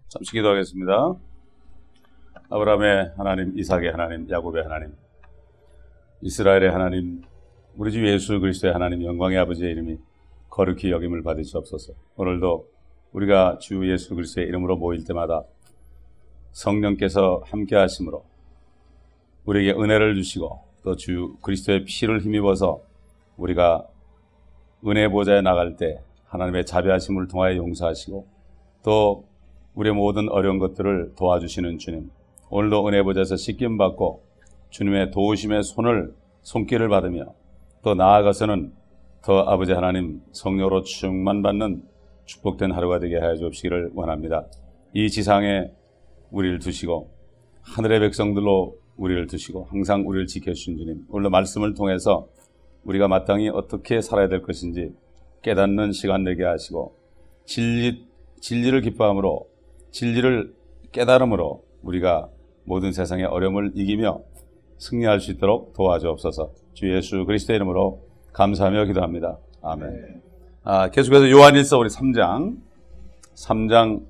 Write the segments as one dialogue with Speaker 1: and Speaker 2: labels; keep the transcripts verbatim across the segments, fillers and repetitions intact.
Speaker 1: 잠시 기도하겠습니다. 아브라함의 하나님, 이삭의 하나님, 야곱의 하나님, 이스라엘의 하나님, 우리 주 예수 그리스도의 하나님, 영광의 아버지의 이름이 거룩히 여김을 받으시옵소서. 오늘도 우리가 주 예수 그리스도의 이름으로 모일 때마다 성령께서 함께 하심으로 우리에게 은혜를 주시고 또 주 그리스도의 피를 힘입어서 우리가 은혜 보좌에 나갈 때 하나님의 자비하심을 통하여 용서하시고 또 우리의 모든 어려운 것들을 도와주시는 주님, 오늘도 은혜 보좌에서 씻김 받고 주님의 도우심의 손을 손길을 받으며 또 나아가서는 더 아버지 하나님 성령으로 충만받는 축복된 하루가 되게 하여 주옵시기를 원합니다. 이 지상에 우리를 두시고 하늘의 백성들로 우리를 두시고 항상 우리를 지켜주신 주님, 오늘 말씀을 통해서 우리가 마땅히 어떻게 살아야 될 것인지 깨닫는 시간 되게 하시고 진리, 진리를 기뻐함으로 진리를 깨달음으로 우리가 모든 세상의 어려움을 이기며 승리할 수 있도록 도와주옵소서. 주 예수 그리스도의 이름으로 감사하며 기도합니다. 아멘. 아, 계속해서 요한일서 우리 삼 장 삼 장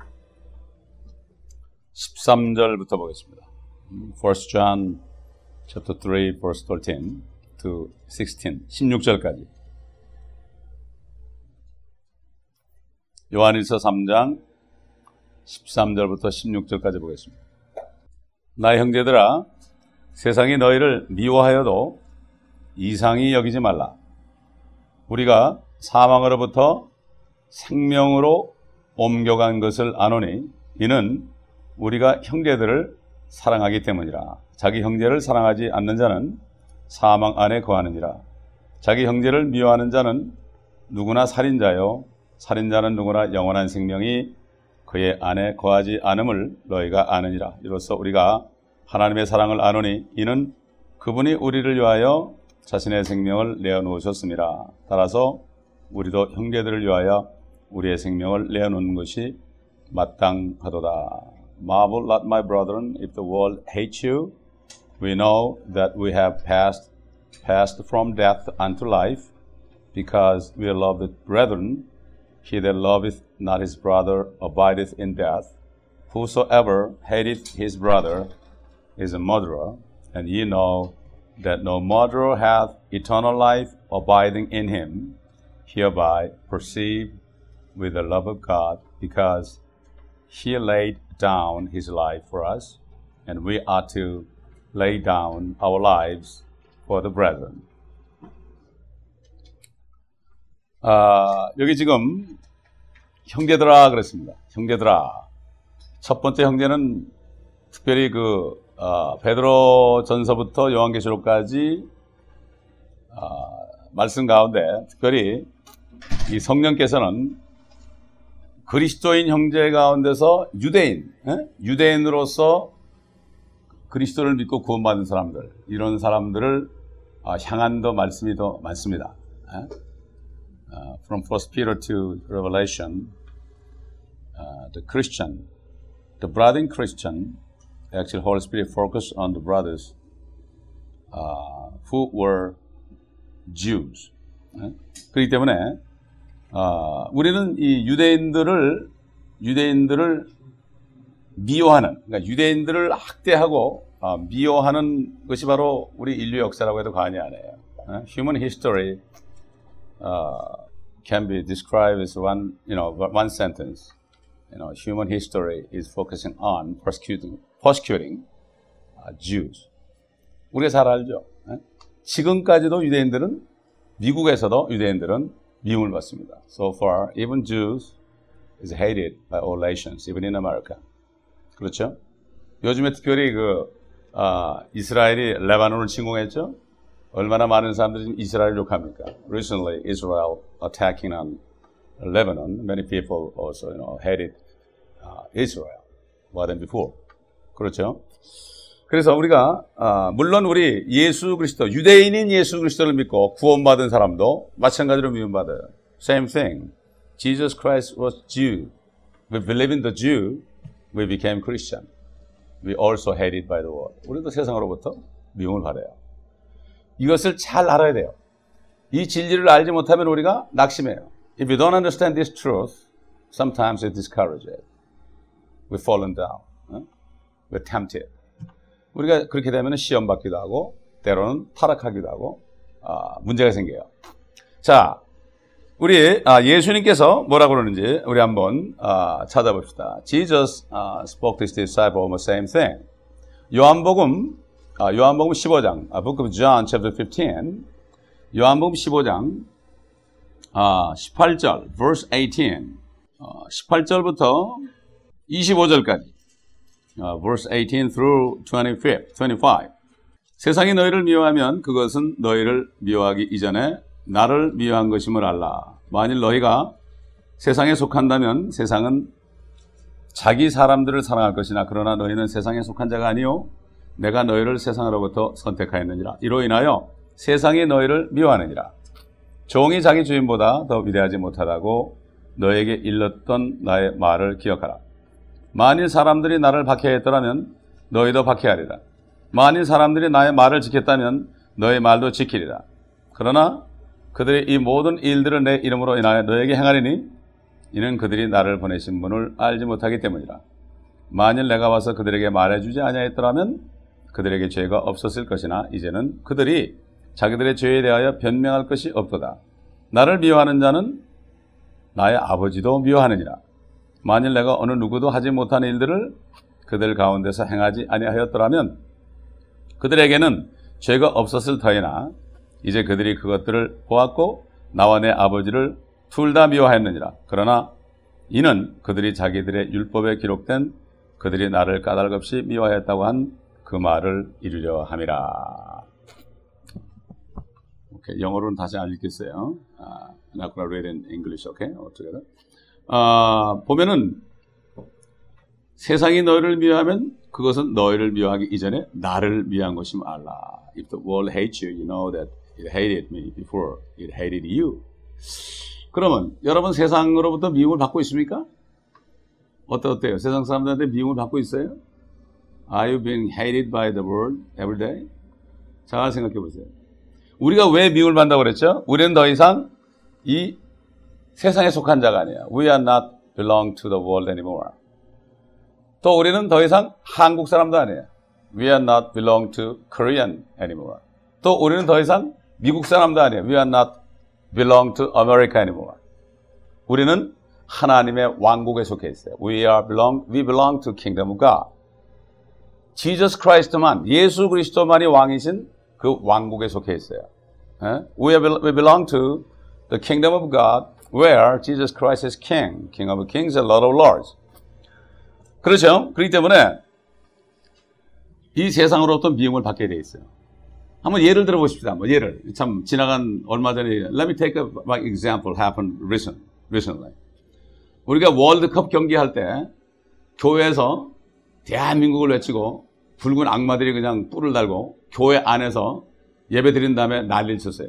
Speaker 1: 십삼 절부터 보겠습니다. First John chapter three verse thirteen to sixteen, 십육 절까지. 요한일서 삼 장 십삼 절부터 십육 절까지 보겠습니다. 나의 형제들아, 세상이 너희를 미워하여도 이상히 여기지 말라. 우리가 사망으로부터 생명으로 옮겨간 것을 아노니 이는 우리가 형제들을 사랑하기 때문이라. 자기 형제를 사랑하지 않는 자는 사망 안에 거하느니라. 자기 형제를 미워하는 자는 누구나 살인자요, 살인자는 누구나 영원한 생명이 그의 안에 거하지 않음을 너희가 아느니라. 이로써 우리가 하나님의 사랑을 아노니 이는 그분이 우리를 위하여 자신의 생명을 내어놓으셨습니다. 따라서 우리도 형제들을 위하여 우리의 생명을 내어놓는 것이 마땅하도다. Marvel not, my brethren, if the world hates you. We know that we have passed passed from death unto life, because we are loved brethren. He that loveth not his brother abideth in death. Whosoever hateth his brother is a murderer, and ye know that no murderer hath eternal life abiding in him. Hereby perceive with the love of God, because he laid down his life for us, and we ought to lay down our lives for the brethren. 아, 여기 지금 형제들아 그랬습니다. 형제들아. 첫 번째 형제는 특별히 그 아, 베드로 전서부터 요한계시록까지 아, 말씀 가운데 특별히 이 성령께서는 그리스도인 형제 가운데서 유대인, 에? 유대인으로서 그리스도를 믿고 구원받은 사람들, 이런 사람들을 아, 향한 더 말씀이 더 많습니다. 에? Uh, from First Peter to Revelation, uh, the Christian, the brothering Christian, actually Holy Spirit focused on the brothers uh, who were Jews. 네? 그렇기 때문에 uh, 우리는 이 유대인들을 유대인들을 미워하는, 그러니까 유대인들을 학대하고 uh, 미워하는 것이 바로 우리 인류 역사라고 해도 과언이 아니에요. 네? Human history Uh, can be described as one, you know, one sentence. You know, human history is focusing on persecuting, persecuting uh, Jews. 우리가 잘 알죠. 네? 지금까지도 유대인들은, 미국에서도 유대인들은 미움을 받습니다. So far, even Jews is hated by all nations, even in America. 그렇죠? 요즘에 특별히 그 아, 이스라엘이 레바논을 침공했죠. 얼마나 많은 사람들이 이스라엘을 욕합니까? Recently, Israel attacking on Lebanon. Many people also, you know, hated uh, Israel more than before. 그렇죠? 그래서 우리가 아, 물론 우리 예수 그리스도, 유대인인 예수 그리스도를 믿고 구원받은 사람도 마찬가지로 미움받아요. Same thing. Jesus Christ was Jew. We believe in the Jew. We became Christian. We also hated by the world. 우리도 세상으로부터 미움을 받아요. 이것을 잘 알아야 돼요. 이 진리를 알지 못하면 우리가 낙심해요. If you don't understand this truth, sometimes it discourages. we've fallen down. 어? we're tempted. 우리가 그렇게 되면 시험 받기도 하고 때로는 타락하기도 하고 아, 문제가 생겨요. 자, 우리 아, 예수님께서 뭐라고 그러는지 우리 한번 아, 찾아봅시다. Jesus uh, spoke to his disciples almost same thing. 요한복음 아, 요한복음 십오 장, 아, Book of John chapter fifteen. 요한복음 십오 장 아, 십팔 절, verse eighteen. 어, 십팔 절부터 이십오 절까지. 어, verse eighteen through twenty-five, twenty-five. 세상이 너희를 미워하면 그것은 너희를 미워하기 이전에 나를 미워한 것임을 알라. 만일 너희가 세상에 속한다면 세상은 자기 사람들을 사랑할 것이나 그러나 너희는 세상에 속한 자가 아니요 내가 너희를 세상으로부터 선택하였느니라. 이로 인하여 세상이 너희를 미워하느니라. 종이 자기 주인보다 더 위대하지 못하다고 너에게 일렀던 나의 말을 기억하라. 만일 사람들이 나를 박해했더라면 너희도 박해하리라. 만일 사람들이 나의 말을 지켰다면 너의 말도 지키리라. 그러나 그들이 이 모든 일들을 내 이름으로 인하여 너에게 행하리니 이는 그들이 나를 보내신 분을 알지 못하기 때문이라. 만일 내가 와서 그들에게 말해주지 아니하였더라면 그들에게 죄가 없었을 것이나 이제는 그들이 자기들의 죄에 대하여 변명할 것이 없도다. 나를 미워하는 자는 나의 아버지도 미워하느니라. 만일 내가 어느 누구도 하지 못한 일들을 그들 가운데서 행하지 아니하였더라면 그들에게는 죄가 없었을 터이나 이제 그들이 그것들을 보았고 나와 내 아버지를 둘 다 미워하였느니라. 그러나 이는 그들이 자기들의 율법에 기록된 그들이 나를 까닭없이 미워하였다고 한 그 말을 이루려 함이라. 오케이, 영어로는 다시 안 읽겠어요. Uh, I'm not going to read in English, okay? Altogether. 아, 보면은 세상이 너희를 미워하면 그것은 너희를 미워하기 이전에 나를 미워한 것임을 알라. If the world hates you, you know that it hated me before it hated you. 그러면 여러분 세상으로부터 미움을 받고 있습니까? 어때 어때요? 세상 사람들한테 미움을 받고 있어요? Are you being hated by the world every day? 잘 생각해 보세요. 우리가 왜 미움을 받는다고 그랬죠? 우리는 더 이상 이 세상에 속한 자가 아니야. We are not belong to the world anymore. 또 우리는 더 이상 한국 사람도 아니에요. We are not belong to Korean anymore. 또 우리는 더 이상 미국 사람도 아니에요. We are not belong to America anymore. 우리는 하나님의 왕국에 속해 있어요. We are belong, we belong to kingdom of God. Jesus Christ만, 예수 그리스도만이 왕이신 그 왕국에 속해 있어요. We, are, we belong to the kingdom of God where Jesus Christ is king, king of kings and lord of lords. 그렇죠? 그렇기 때문에 이 세상으로부터 미움을 받게 돼 있어요. 한번 예를 들어 보십시다. 한번 예를. 참 지나간 얼마 전에 Let me take a my example happened recent, recently. 우리가 월드컵 경기할 때 교회에서 대한민국을 외치고 붉은 악마들이 그냥 뿔을 달고 교회 안에서 예배 드린 다음에 난리를 쳤어요.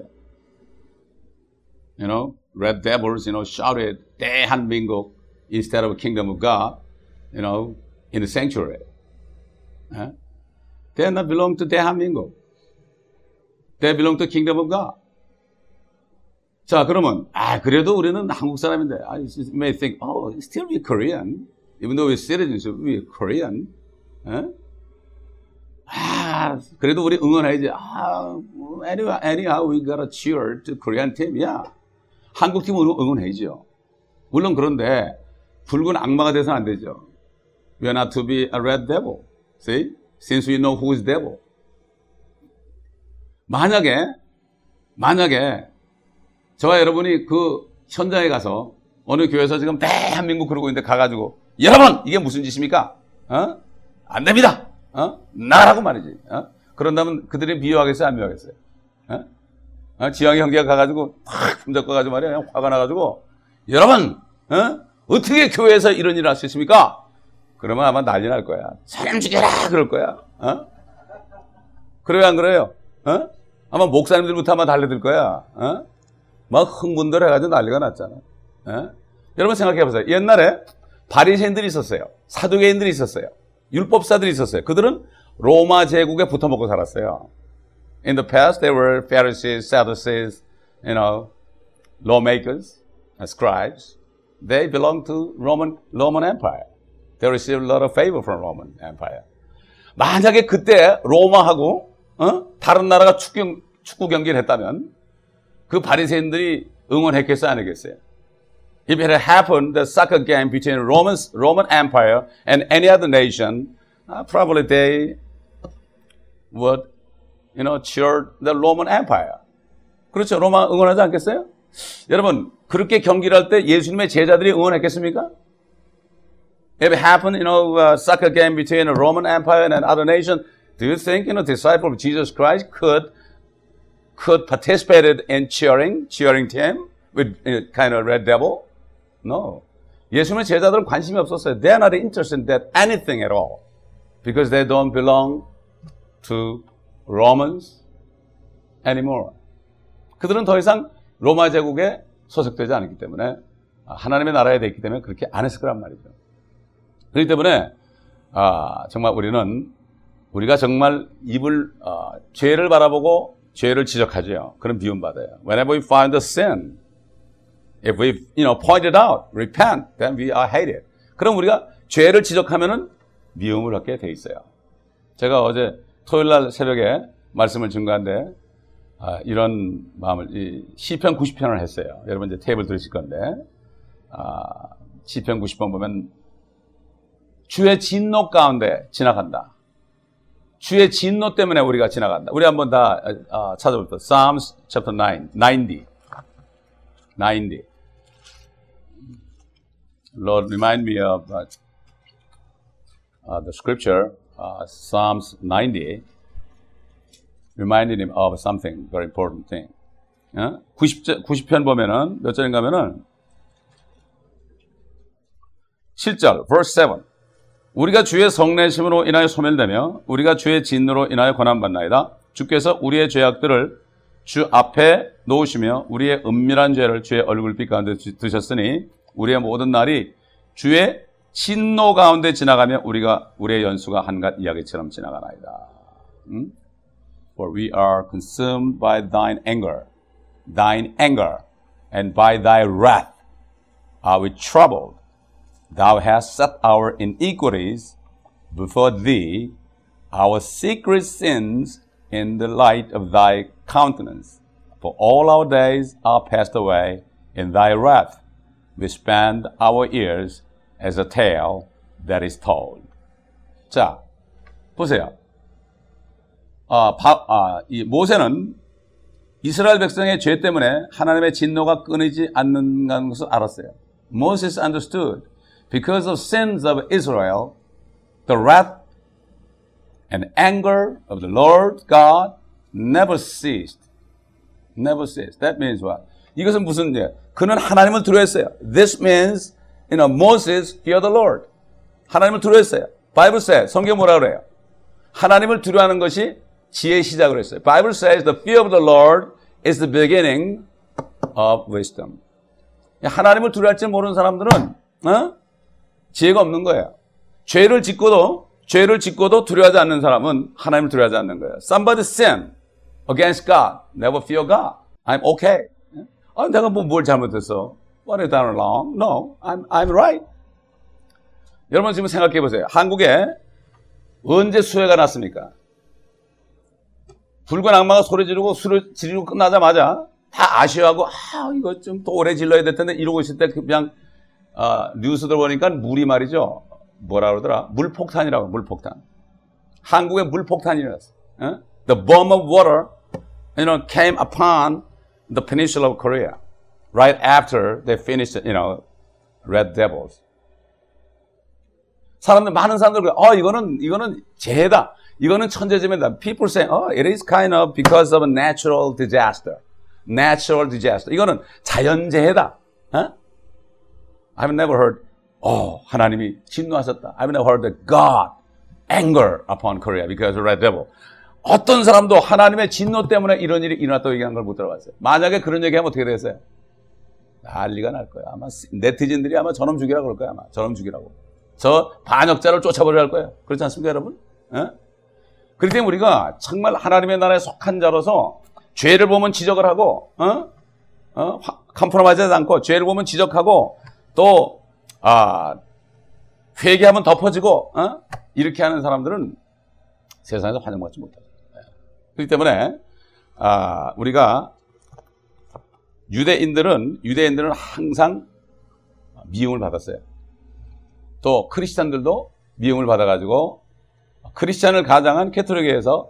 Speaker 1: You know, red devils, you know, shouted 대한민국 instead of kingdom of God, you know, in the sanctuary. Eh? They not belong to 대한민국. They belong to kingdom of God. 자, 그러면 아 그래도 우리는 한국 사람인데, you may think, oh, still we Korean, even though we're citizens, we're Korean. 에? 아, 그래도 우리 응원해야지. 아, anyhow, anyhow, we gotta cheer to Korean team. 야, 한국 팀 응원해야죠. 물론 그런데 붉은 악마가 돼서는 안 되죠. We are not to be a red devil. See, since we know who is devil. 만약에 만약에 저와 여러분이 그 현장에 가서 어느 교회에서 지금 대한민국 그러고 있는데 가가지고 여러분 이게 무슨 짓입니까? 어? 안 됩니다. 어? 나라고 말이지. 어? 그런다면 그들이 미워하겠어요? 안 미워하겠어요? 어? 어? 지영이 형제가 가가지고 확 품잡고가지고 말이야. 그냥 화가 나가지고 여러분 어? 어떻게 교회에서 이런 일을 할 수 있습니까? 그러면 아마 난리 날 거야. 사람 죽여라 그럴 거야. 어? 그래요 안 그래요? 어? 아마 목사님들부터 아마 달려들 거야. 어? 막 흥분들 해가지고 난리가 났잖아. 어? 여러분 생각해보세요. 옛날에 바리새인들이 있었어요. 사두개인들이 있었어요. 율법사들이 있었어요. 그들은 로마 제국에 붙어먹고 살았어요. In the past, there were Pharisees, Sadducees, you know, lawmakers, scribes. They belonged to Roman Roman Empire. they received a lot of favor from Roman Empire. 만약에 그때 로마하고 어? 다른 나라가 축구, 축구 경기를 했다면 그 바리새인들이 응원했겠어요, 안 했겠어요? If it had happened, the soccer game between Roman Roman Empire and any other nation, uh, probably they would, you know, cheer the Roman Empire. 그렇죠? 로마 응원하지 않겠어요? 여러분, 그렇게 경기를 할 때 예수님의 제자들이 응원했겠습니까? If it happened, you know, a soccer game between a Roman Empire and another nation, do you think, you know, disciple of Jesus Christ could could participate in cheering, cheering team with uh, kind of red devil? No. 예수님의 제자들은 관심이 없었어요. They are not interested in that anything at all. Because they don't belong to Romans anymore. 그들은 더 이상 로마 제국에 소속되지 않았기 때문에 하나님의 나라에 됐기 때문에 그렇게 안 했을 거란 말이죠. 그렇기 때문에 아, 정말 우리는 우리가 정말 입을 어, 죄를 바라보고 죄를 지적하죠. 그런 미움받아요. Whenever we find a sin, if we, you know, point it out, repent, then we are hated. 그럼 우리가 죄를 지적하면은 미움을 받게 돼 있어요. 제가 어제 토요일 날 새벽에 말씀을 증거한데 아, 이런 마음을 이 시편 구십 편을 했어요. 여러분 이제 테이블 들으실 건데 아, 시편 구십 편 보면 주의 진노 가운데 지나간다. 주의 진노 때문에 우리가 지나간다. 우리 한번 다 아, 찾아볼게요. Psalms chapter nine, ninety. ninety. Lord, remind me of uh, uh, the scripture, uh, Psalms ninety, reminded him of something, very important thing. 어? 구십, 구십 편 보면은, 몇 절인가 하면은, 칠 절, verse seven. 우리가 주의 성내심으로 인하여 소멸되며, 우리가 주의 진노로 인하여 고난받나이다. 주께서 우리의 죄악들을 주 앞에 놓으시며 우리의 은밀한 죄를 주의 얼굴빛 가운데 두셨으니 우리의 모든 날이 주의 진노 가운데 지나가며 우리가 우리의 연수가 한갓 이야기처럼 지나가나이다. 음? For we are consumed by thine anger, thine anger, and by thy wrath are we troubled. Thou hast set our iniquities before thee, our secret sins in the light of thy countenance. For all our days are passed away in thy wrath. We spend our years as a tale that is told. 자, 보세요. 아, 바, 아, 이 모세는 이스라엘 백성의 죄 때문에 하나님의 진노가 끊이지 않는다는 것을 알았어요. Moses understood because of sins of Israel, the wrath and anger of the Lord God never ceased. Never ceased. That means what? 이것은 무슨 예? 그는 하나님을 두려워했어요. This means, you know, Moses feared the Lord. 하나님을 두려워했어요. Bible says, 성경 뭐라 그래요? 하나님을 두려워하는 것이 지혜의 시작을 했어요. Bible says the fear of the Lord is the beginning of wisdom. 하나님을 두려워할 줄 모르는 사람들은 어? 지혜가 없는 거예요. 죄를 짓고도 죄를 짓고도 두려워하지 않는 사람은 하나님을 두려워하지 않는 거예요. Somebody sin against God, never fear God. I'm okay. 아, 내가 뭐 뭘 잘못했어? What have I done wrong? No, I'm I'm right. 여러분 지금 생각해 보세요. 한국에 언제 수해가 났습니까? 붉은 악마가 소리 지르고 술을 지르고 끝나자마자 다 아쉬워하고 아 이거 좀 더 오래 질러야 될 텐데 이러고 있을 때 그냥 아, 뉴스들 보니까 물이 말이죠. 뭐라 그러더라? 물폭탄이라고, 물폭탄. 한국에 물폭탄이 일어났어. 어? The bomb of water, you know, came upon the peninsula of Korea right after they finished, you know, Red Devils. 사람들, 많은 사람들, 어, 이거는, 이거는 재해다. 이거는 천재지변이다. People say, oh, it is kind of because of a natural disaster. Natural disaster. 이거는 자연재해다. 어? I've never heard, oh, 하나님이 진노하셨다. I've never heard that God anger upon Korea because of Red Devil. 어떤 사람도 하나님의 진노 때문에 이런 일이 일어났다고 얘기하는 걸 못 들어봤어요. 만약에 그런 얘기하면 어떻게 되겠어요? 난리가 날 거야. 아마 네티즌들이 아마 저놈 죽이라고 그럴 거야. 아마 저놈 죽이라고. 저 반역자를 쫓아버리려 할 거예요. 그렇지 않습니까, 여러분? 예? 그렇기 때문에 우리가 정말 하나님의 나라에 속한 자로서 죄를 보면 지적을 하고, 어? 어? 컴프로마이즈하지 않고 죄를 보면 지적하고 또 아, 회개하면 덮어지고 어? 이렇게 하는 사람들은 세상에서 환영받지 못하죠. 그렇기 때문에 아, 우리가 유대인들은 유대인들은 항상 미움을 받았어요. 또 크리스찬들도 미움을 받아가지고 크리스찬을 가장한 캐톨릭에서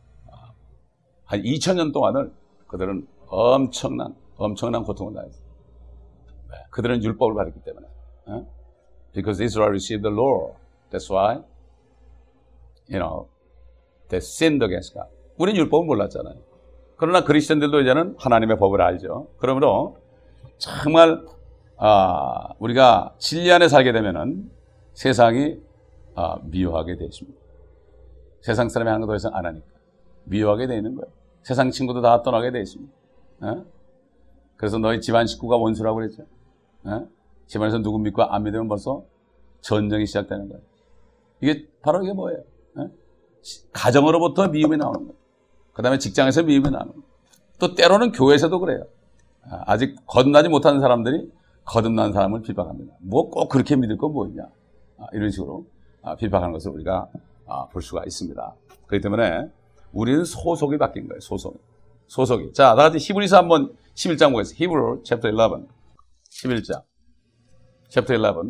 Speaker 1: 한 이천 년 동안을 그들은 엄청난 엄청난 고통을 당했어요. 그들은 율법을 받았기 때문에. Because Israel received the law. That's why, you know, they sinned against God. 우리는 율법을 몰랐잖아요. 그러나 그리스천들도 이제는 하나님의 법을 알죠. 그러므로 정말 아, 우리가 진리 안에 살게 되면은 세상이 아, 미워하게 되십니다. 세상 사람이 하는 거 더 이상 안 하니까 미워하게 되는 거예요. 세상 친구도 다 떠나게 되어 있습니다. 어? 그래서 너희 집안 식구가 원수라고 그랬죠. 어? 집안에서 누구 믿고 안 믿으면 벌써 전쟁이 시작되는 거예요. 이게 바로 이게 뭐예요? 어? 가정으로부터 미움이 나오는 거예요. 그 다음에 직장에서 미움이 나오는 거예요. 또 때로는 교회에서도 그래요. 아직 거듭나지 못하는 사람들이 거듭난 사람을 비방합니다. 뭐 꼭 그렇게 믿을 건 뭐냐? 아, 이런 식으로 아, 비방하는 것을 우리가 아, 볼 수가 있습니다. 그렇기 때문에 우리는 소속이 바뀐 거예요. 소속. 소속이. 자, 다 같이 히브리서 한번 십일 장 보겠습니다. 히브리 챕터 십일. 십일 장. 챕터 십일.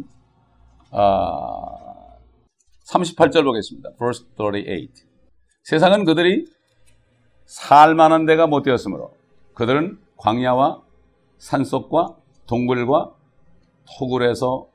Speaker 1: 아, 삼십팔 절 보겠습니다. verse 삼십팔. 세상은 그들이 살만한 데가 못 되었으므로 그들은 광야와 산속과 동굴과 토굴에서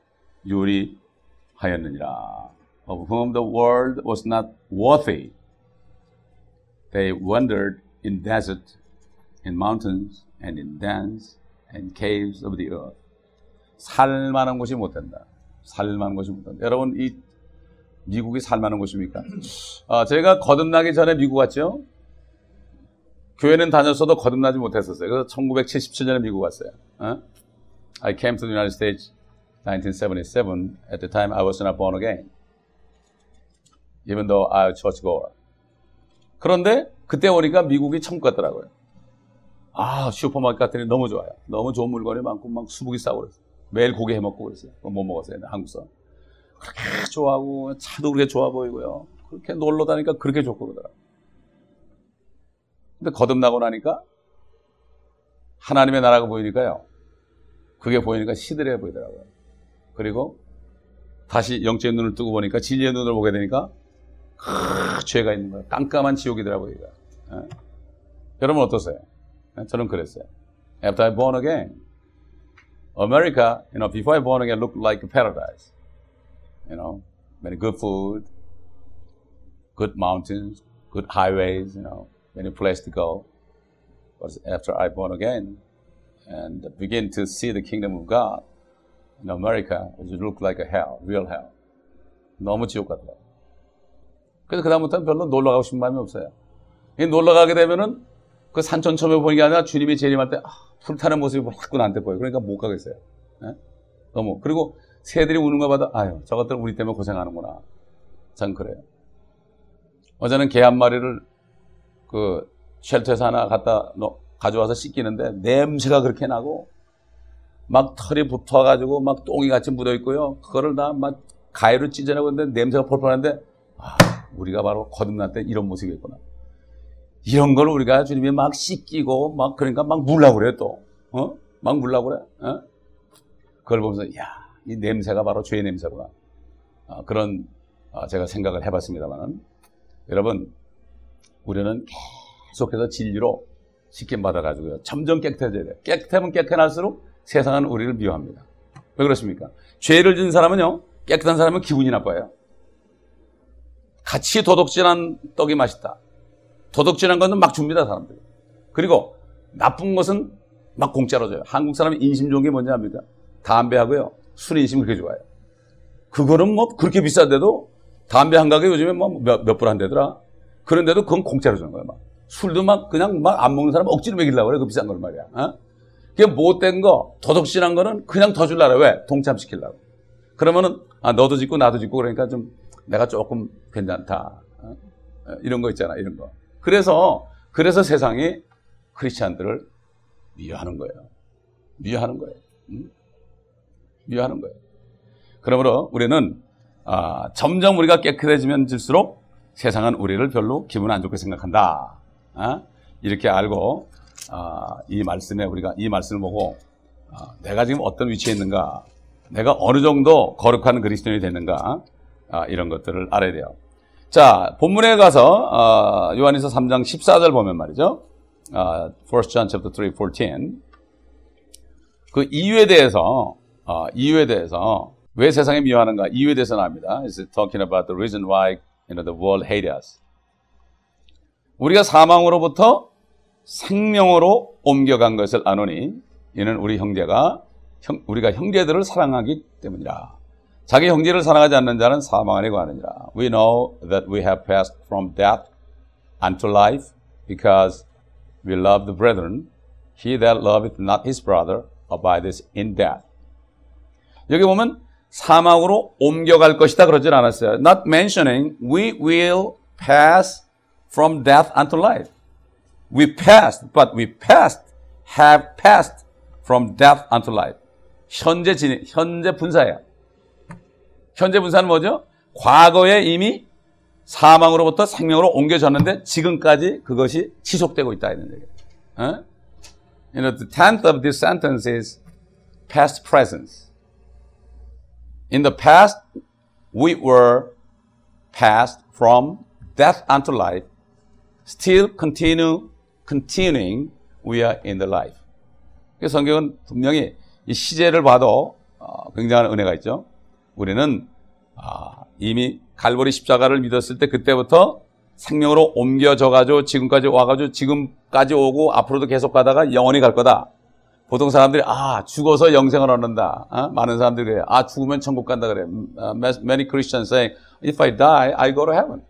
Speaker 1: 유리하였느니라. Of whom the world was not worthy. They wandered in desert, in mountains, and in dens, and caves of the earth. 살만한 곳이 못 된다. 살만한 곳이 못 된다. 여러분, 이 미국이 살만한 곳입니까? 아, 제가 거듭나기 전에 미국 갔죠? 교회는 다녔어도 거듭나지 못했었어요. 그래서 천구백칠십칠 년에 미국 갔어요. 어? I came to the United States nineteen seventy-seven. At the time, I was not born again. Even though I was a churchgoer. 그런데 그때 오니까 미국이 천국 같더라고요. 아, 슈퍼마켓 갔더니 너무 좋아요. 너무 좋은 물건이 많고 막 수북이 싸고 그랬어요. 매일 고기 해먹고 그랬어요. 못 먹었어요. 한국서. 그렇게 좋아하고 차도 그렇게 좋아 보이고요. 그렇게 놀러 다니까 그렇게 좋고 그러더라고요. 근데 거듭나고 나니까 하나님의 나라가 보이니까요. 그게 보이니까 시들해 보이더라고요. 그리고 다시 영적인 눈을 뜨고 보니까 진리의 눈을 보게 되니까 크, 죄가 있는 거예요. 깜깜한 지옥이더라고요. 예? 여러분 어떠세요? 예? 저는 그랬어요. After I born again, America, you know, before I born again, looked like a paradise. You know, many good food, good mountains, good highways, you know, many places to go. But after I born again and begin to see the kingdom of God in America, it looked like a hell, real hell. 너무 지옥 같더라고요. 그래서 그다음부터는 별로 놀러 가고 싶은 마음이 없어요. 이 놀러 가게 되면은 그 산천 처음에 보는 게 아니라 주님이 재림할 때 아, 불타는 모습이 자꾸 나한테 보여요. 그러니까 못 가겠어요. 네? 너무. 그리고 새들이 우는 거 봐도 아유, 저것들 우리 때문에 고생하는구나. 전 그래요. 어제는 개 한 마리를 그 쉘터에서 하나 갖다 놓, 가져와서 씻기는데 냄새가 그렇게 나고 막 털이 붙어가지고 막 똥이 같이 묻어있고요. 그거를 다 막 가위로 찢어내고 있는데 냄새가 펄펄 하는데 아, 우리가 바로 거듭날 때 이런 모습이겠구나. 이런 걸 우리가 주님이 막 씻기고 막 그러니까 막 물라고 그래요 또. 어? 막 물라고 그래. 어? 그걸 보면서 야, 이 냄새가 바로 죄의 냄새구나. 아, 그런 아, 제가 생각을 해봤습니다만 여러분 우리는 계속해서 진리로 씻김 받아가지고요. 점점 깨끗해져야 돼요. 깨끗하면 깨끗할수록 세상은 우리를 미워합니다. 왜 그렇습니까? 죄를 지은 사람은요. 깨끗한 사람은 기분이 나빠요. 같이 도둑질한 떡이 맛있다. 도둑질한 것은 막 줍니다, 사람들이. 그리고 나쁜 것은 막 공짜로 줘요. 한국 사람이 인심 좋은 게 뭔지 압니까? 담배하고요. 술 인심이 그렇게 좋아요. 그거는 뭐 그렇게 비싼데도 담배 한 가게 요즘에 뭐 몇, 몇 불 한대더라. 그런데도 그건 공짜로 주는 거예요, 막. 술도 막 그냥 막 안 먹는 사람 억지로 먹이려고 그래, 그 비싼 걸 말이야. 어? 그게 못된 거, 도둑질한 거는 그냥 더 주려고 그래. 왜? 동참시키려고. 그러면은, 아, 너도 짓고 나도 짓고 그러니까 좀 내가 조금 괜찮다. 어? 이런 거 있잖아, 이런 거. 그래서, 그래서 세상이 크리스찬들을 미워하는 거예요. 미워하는 거예요. 응? 미워하는 거예요. 그러므로 우리는 아, 점점 우리가 깨끗해지면 질수록 세상은 우리를 별로 기분 안 좋게 생각한다. 아? 이렇게 알고 아, 이 말씀에 우리가 이 말씀을 보고 아, 내가 지금 어떤 위치에 있는가, 내가 어느 정도 거룩한 그리스도인이 됐는가, 아, 이런 것들을 알아야 돼요. 자, 본문에 가서 아, 요한일서 삼 장 십사 절 보면 말이죠. 아, First John chapter three, fourteen. 그 이유에 대해서 아, 이유에 대해서 왜 세상에 미워하는가? 이유에 대해서 나옵니다. It's talking about the reason why you know, the world hates us. 우리가 사망으로부터 생명으로 옮겨간 것을 아노니 이는 우리 형제가 형, 우리가 형제들을 사랑하기 때문이라. 자기 형제를 사랑하지 않는 자는 사망 안에 거하느니라. We know that we have passed from death unto life because we love the brethren. He that loveth not his brother abideth in death. 여기 보면 사망으로 옮겨갈 것이다 그러진 않았어요. Not mentioning we will pass from death unto life. We passed, but we passed, have passed from death unto life. 현재 진행, 현재 분사예요. 현재 분사는 뭐죠? 과거에 이미 사망으로부터 생명으로 옮겨졌는데 지금까지 그것이 지속되고 있다 이런 얘기예요. 어? You know, the tenth of this sentence is past presence. In the past, we were passed from death unto life. Still continue, continuing, we are in the life. 그래서 성경은 분명히 이 시제를 봐도 어, 굉장한 은혜가 있죠. 우리는 아, 이미 갈보리 십자가를 믿었을 때 그때부터 생명으로 옮겨져가지고 지금까지 와가지고 지금까지 오고 앞으로도 계속 가다가 영원히 갈 거다. 보통 사람들이 아 죽어서 영생을 얻는다. 어? 많은 사람들이 그래요. 아 죽으면 천국 간다 그래. Uh, many Christians say, if I die, I go to heaven.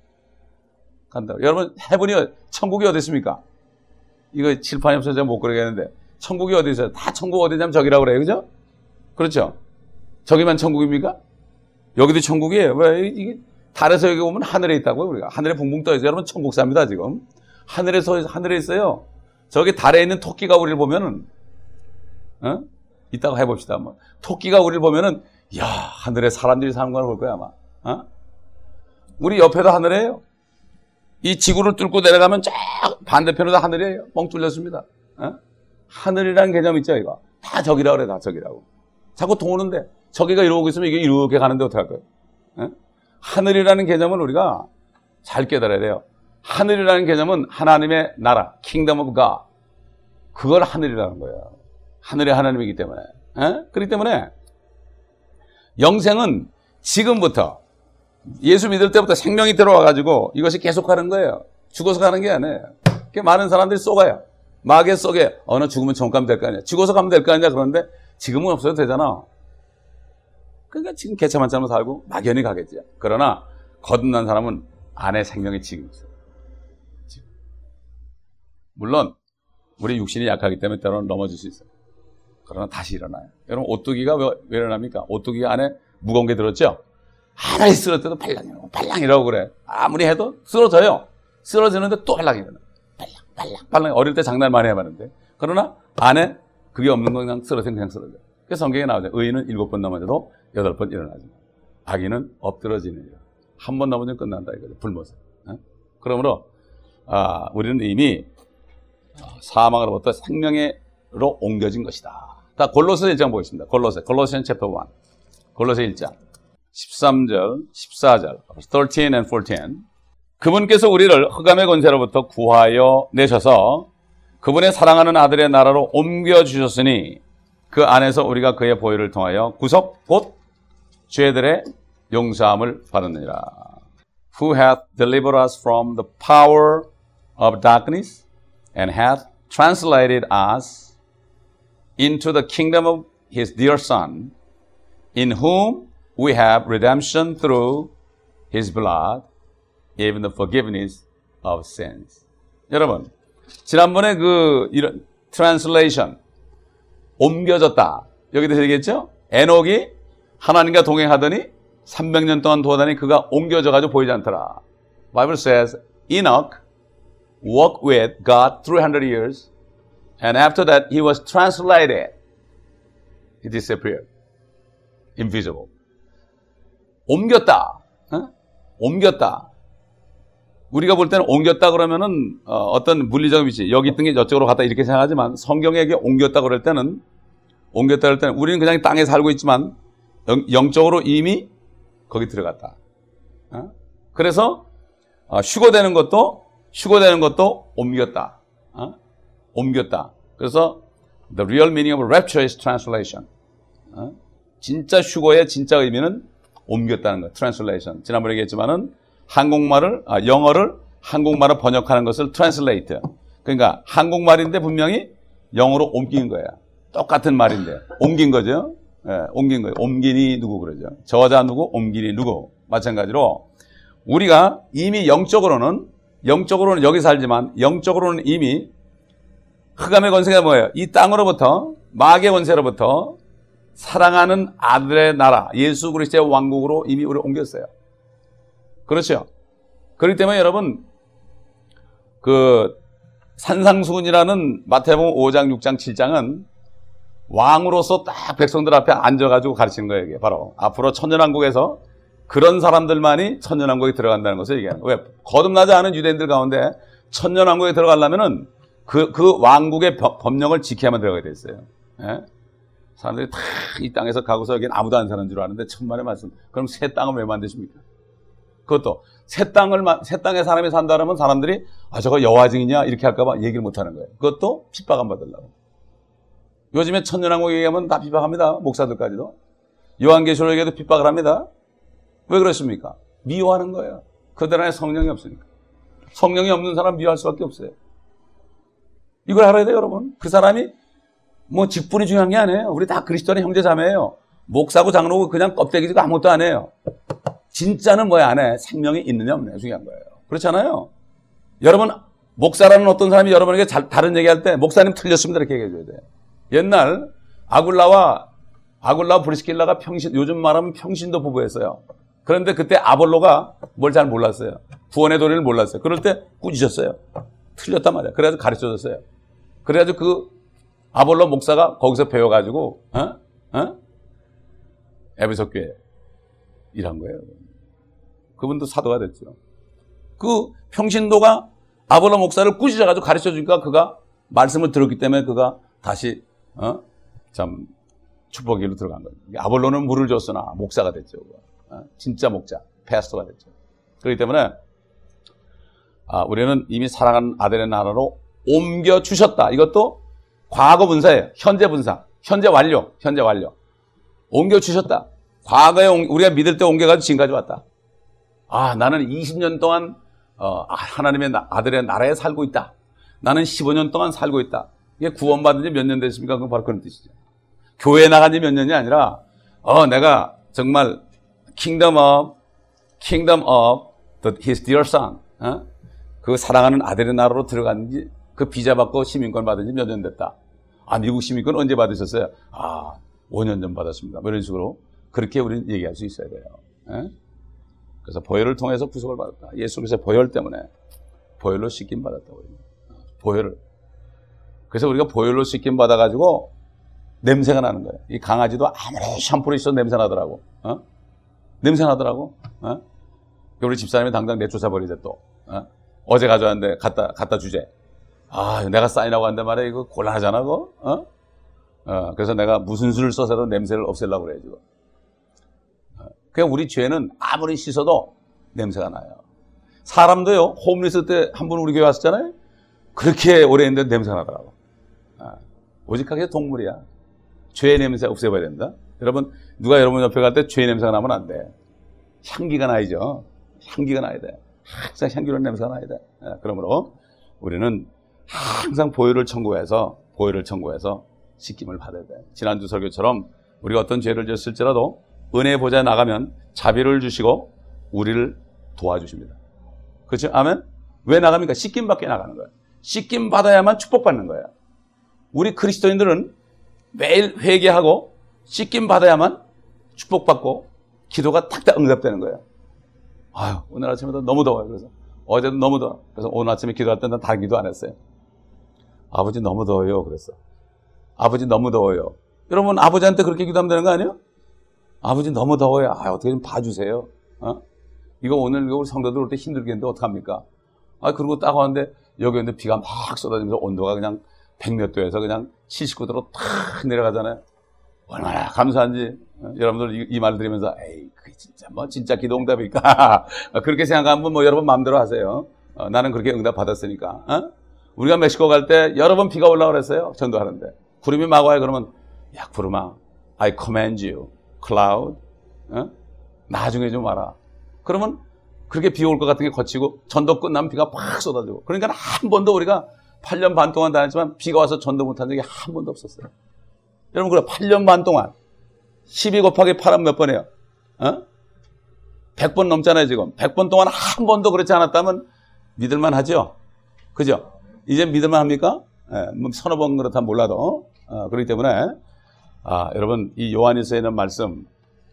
Speaker 1: 간다. 여러분 헤븐이 천국이 어디 있습니까? 이거 칠판이 없어서 제가 못 그러겠는데 천국이 어디 있어요? 다 천국 어디냐면 저기라고 그래요, 그죠? 그렇죠? 저기만 천국입니까? 여기도 천국이에요. 왜 이게 달에서 여기 오면 하늘에 있다고요, 우리가 하늘에 붕붕 떠 있어요. 여러분 천국 삽니다 지금. 하늘에서 하늘에 있어요. 저기 달에 있는 토끼가 우리를 보면은. 어? 이따가 해봅시다. 한번. 토끼가 우리를 보면은, 야, 하늘에 사람들이 사는 걸 볼 거야, 아마. 어? 우리 옆에도 하늘이에요. 이 지구를 뚫고 내려가면 쫙 반대편에도 하늘이에요. 뻥 뚫렸습니다. 어? 하늘이라는 개념 있죠, 이거. 다 저기라고 그래, 다 저기라고. 자꾸 도는데, 저기가 이러고 있으면 이게 이렇게 가는데 어떡할 거예요? 어? 하늘이라는 개념을 우리가 잘 깨달아야 돼요. 하늘이라는 개념은 하나님의 나라, Kingdom of God. 그걸 하늘이라는 거예요. 하늘의 하나님이기 때문에. 에? 그렇기 때문에 영생은 지금부터 예수 믿을 때부터 생명이 들어와가지고 이것이 계속 가는 거예요. 죽어서 가는 게 아니에요. 많은 사람들이 쏘가요. 마귀의 속에 어느 죽으면 천국 가면 될 거 아니야. 죽어서 가면 될 거 아니야. 그런데 지금은 없어도 되잖아. 그러니까 지금 개차만차로 살고 막연히 가겠지. 그러나 거듭난 사람은 안에 생명이 지금 있어요. 지금. 물론 우리 육신이 약하기 때문에 때로는 넘어질 수 있어요. 그러나 다시 일어나요. 여러분 오뚜기가 왜, 왜 일어납니까? 오뚜기가 안에 무거운 게 들었죠? 하나에 쓰러져도 발랑이라고 발랑이라고 그래. 아무리 해도 쓰러져요. 쓰러지는데 또 발랑이 일어나. 발랑 발랑 발랑. 어릴 때 장난 많이 해봤는데 그러나 안에 그게 없는 건 그냥 쓰러지면 그냥 쓰러져. 그래서 성경에 나오죠. 의인은 일곱 번 넘어져도 여덟 번 일어나지. 악인은 엎드러지느니라. 한 번 넘어지면 끝난다 이거죠. 불모습. 어? 그러므로 아, 우리는 이미 사망으로부터 생명으로 옮겨진 것이다. 자, 골로새 일 장 보겠습니다. 골로새, 골로새는 챕터 일. 골로새 일 장. 십삼 절, 십사 절, thirteen and fourteen. 그분께서 우리를 흑암의 권세로부터 구하여 내셔서 그분의 사랑하는 아들의 나라로 옮겨주셨으니 그 안에서 우리가 그의 보혈을 통하여 구속, 곧 죄들의 용서함을 받았느니라. Who hath delivered us from the power of darkness and hath translated us into the kingdom of his dear Son, in whom we have redemption through his blood, even the forgiveness of sins. 여러분, 지난번에 그 이런 translation 옮겨졌다. 여기도 얘기했죠? 에녹이 하나님과 동행하더니 삼백 년 동안 도하다니 그가 옮겨져가지고 보이지 않더라. Bible says Enoch walked with God three hundred years and after that he was translated. He disappeared. Invisible. 옮겼다. 어? 옮겼다. 우리가 볼 때는 옮겼다 그러면은 어, 어떤 물리적 위치, 여기 있던 게 저쪽으로 갔다 이렇게 생각하지만 성경에게 옮겼다 그럴 때는 옮겼다 그럴 때는 우리는 그냥 땅에 살고 있지만 영, 영적으로 이미 거기 들어갔다. 어? 그래서 어, 휴거되는 것도 휴거되는 것도 옮겼다. 어? 옮겼다. 그래서 the real meaning of rapture is translation. 어? 진짜 휴거의 진짜 의미는 옮겼다는 거. translation. 지난번에 얘기했지만은 한국말을 아, 영어를 한국말로 번역하는 것을 translate. 그러니까 한국말인데 분명히 영어로 옮긴 거야. 똑같은 말인데 옮긴 거죠. 예, 옮긴 거예요. 옮기니 누구 그러죠. 저자 누구, 옮기니 누구. 마찬가지로 우리가 이미 영적으로는 영적으로는 여기 살지만 영적으로는 이미 흑암의 권세가 뭐예요? 이 땅으로부터 마귀의 권세로부터 사랑하는 아들의 나라 예수 그리스도의 왕국으로 이미 우리를 옮겼어요. 그렇죠? 그렇기 때문에 여러분 그 산상수훈이라는 마태복음 오 장, 육 장, 칠 장은 왕으로서 딱 백성들 앞에 앉아가지고 가르치는 거예요. 이게 바로 앞으로 천년왕국에서 그런 사람들만이 천년왕국에 들어간다는 것을 얘기하는 거예요. 왜? 거듭나지 않은 유대인들 가운데 천년왕국에 들어가려면은 그, 그 왕국의 법령을 지켜야만 들어가게 돼 있어요. 예? 사람들이 다 이 땅에서 가고서 여기는 아무도 안 사는 줄 아는데 천만의 말씀. 그럼 새 땅을 왜 만드십니까? 그것도 새 땅을 새 땅에 사람이 산다 그러면 사람들이 아 저거 여호와 증이냐 이렇게 할까봐 얘기를 못 하는 거예요. 그것도 핍박 안 받으려고. 요즘에 천년왕국 얘기하면 다 핍박합니다. 목사들까지도. 요한계시록 얘기도 핍박을 합니다. 왜 그렇습니까? 미워하는 거예요. 그들 안에 성령이 없으니까. 성령이 없는 사람 미워할 수밖에 없어요. 이걸 알아야 돼요, 여러분. 그 사람이 뭐 직분이 중요한 게 아니에요. 우리 다 그리스도인의 형제 자매예요. 목사고 장로고 그냥 껍데기지고 아무것도 안 해요. 진짜는 뭐야 안에 생명이 있느냐 없느냐 중요한 거예요. 그렇잖아요. 여러분 목사라는 어떤 사람이 여러분에게 잘, 다른 얘기할 때 목사님 틀렸습니다 이렇게 얘기해 줘야 돼요. 옛날 아굴라와 아굴라와 브리스킬라가 평신 요즘 말하면 평신도 부부였어요. 그런데 그때 아볼로가 뭘 잘 몰랐어요. 구원의 도리를 몰랐어요. 그럴 때 꾸짖었어요. 틀렸단 말이야. 그래가지고 가르쳐줬어요. 그래가지고 그 아볼로 목사가 거기서 배워가지고 어? 어? 에베소 교회 일한 거예요. 그분도 사도가 됐죠. 그 평신도가 아볼로 목사를 꾸짖어가지고 가르쳐주니까 그가 말씀을 들었기 때문에 그가 다시 어? 참 축복의 길로 들어간 거예요. 아볼로는 물을 줬으나 목사가 됐죠. 어? 진짜 목자, 패스토가 됐죠. 그렇기 때문에 아, 우리는 이미 사랑하는 아들의 나라로 옮겨주셨다. 이것도 과거 분사예요. 현재 분사. 현재 완료. 현재 완료. 옮겨주셨다. 과거에 우리가 믿을 때 옮겨가지고 지금까지 왔다. 아, 나는 이십 년 동안 어, 하나님의 아들의 나라에 살고 있다. 나는 십오 년 동안 살고 있다. 이게 구원받은 지 몇 년 됐습니까? 그건 바로 그런 뜻이죠. 교회 나간 지 몇 년이 아니라 어, 내가 정말 kingdom of, kingdom of the, his dear son. 어? 그 사랑하는 아들의 나라로 들어간 지 그 비자 받고 시민권 받은 지 몇 년 됐다. 아, 미국 시민권 언제 받으셨어요? 아, 오 년 전 받았습니다. 뭐 이런 식으로 그렇게 우리는 얘기할 수 있어야 돼요. 에? 그래서 보혈을 통해서 구속을 받았다. 예수 그리스도의 보혈 때문에 보혈로 씻김 받았다고. 보혈을. 그래서 우리가 보혈로 씻김 받아가지고 냄새가 나는 거예요. 이 강아지도 아무리 샴푸를 써도 냄새 나더라고. 어? 냄새 나더라고. 어? 우리 집사람이 당장 내쫓아 버리자 또. 어? 어제 가져왔는데 갖다 갖다 주재. 아, 내가 사인하고 한단 말이야. 이거 곤란하잖아, 그거. 어? 어, 그래서 내가 무슨 수를 써서도 냄새를 없애려고 그래, 지금. 어, 그냥 우리 죄는 아무리 씻어도 냄새가 나요. 사람도요, 홈리스 때 한 분 우리 교회 왔었잖아요? 그렇게 오래 했는데 냄새가 나더라고. 어, 오직하게 동물이야. 죄의 냄새 없애봐야 된다. 여러분, 누가 여러분 옆에 갈 때 죄의 냄새가 나면 안 돼. 향기가 나야죠. 향기가 나야 돼. 항상 향기로운 냄새가 나야 돼. 어, 그러므로 우리는 항상 보혈을 청구해서, 보혈을 청구해서 씻김을 받아야 돼. 지난주 설교처럼 우리가 어떤 죄를 지었을지라도 은혜 보좌에 나가면 자비를 주시고 우리를 도와주십니다. 그렇죠? 아멘? 왜 나갑니까? 씻김 받게 나가는 거예요. 씻김 받아야만 축복받는 거예요. 우리 그리스도인들은 매일 회개하고 씻김 받아야만 축복받고 기도가 탁탁 응답되는 거예요. 아유, 오늘 아침에도 너무 더워요. 그래서 어제도 너무 더워. 그래서 오늘 아침에 기도할 때는 다 기도 안 했어요. 아버지 너무 더워요. 그랬어. 아버지 너무 더워요. 여러분 아버지한테 그렇게 기도하면 되는 거 아니에요? 아버지 너무 더워요. 아, 어떻게 좀 봐주세요. 어? 이거 오늘 이거 우리 성도들 올 때 힘들겠는데 어떡합니까? 아, 그리고 딱 왔는데 여기 있는데 비가 막 쏟아지면서 온도가 그냥 백몇 도에서 그냥 칠십구 도로 탁 내려가잖아요. 얼마나 감사한지. 어? 여러분들 이, 이 말 들으면서 에이, 그게 진짜 뭐 진짜 기도 응답일까? 그렇게 생각하면 뭐 여러분 마음대로 하세요. 어, 나는 그렇게 응답 받았으니까. 어? 우리가 멕시코 갈 때 여러 번 비가 올라오라 그랬어요. 전도하는데. 구름이 막 와요. 그러면 야, 구름아, I command you, cloud. 어? 나중에 좀 와라. 그러면 그렇게 비 올 것 같은 게 거치고 전도 끝나면 비가 팍 쏟아지고. 그러니까 한 번도 우리가 팔 년 반 동안 다녔지만 비가 와서 전도 못한 적이 한 번도 없었어요. 여러분, 그래 팔 년 반 동안 십이 곱하기 팔은 몇 번이에요? 어? 백 번 넘잖아요, 지금. 백 번 동안 한 번도 그렇지 않았다면 믿을만 하죠? 그죠? 이제 믿을만 합니까? 예, 뭐 서너 번 그렇다면 몰라도. 어, 그렇기 때문에, 아, 여러분, 이 요한일서에 있는 말씀,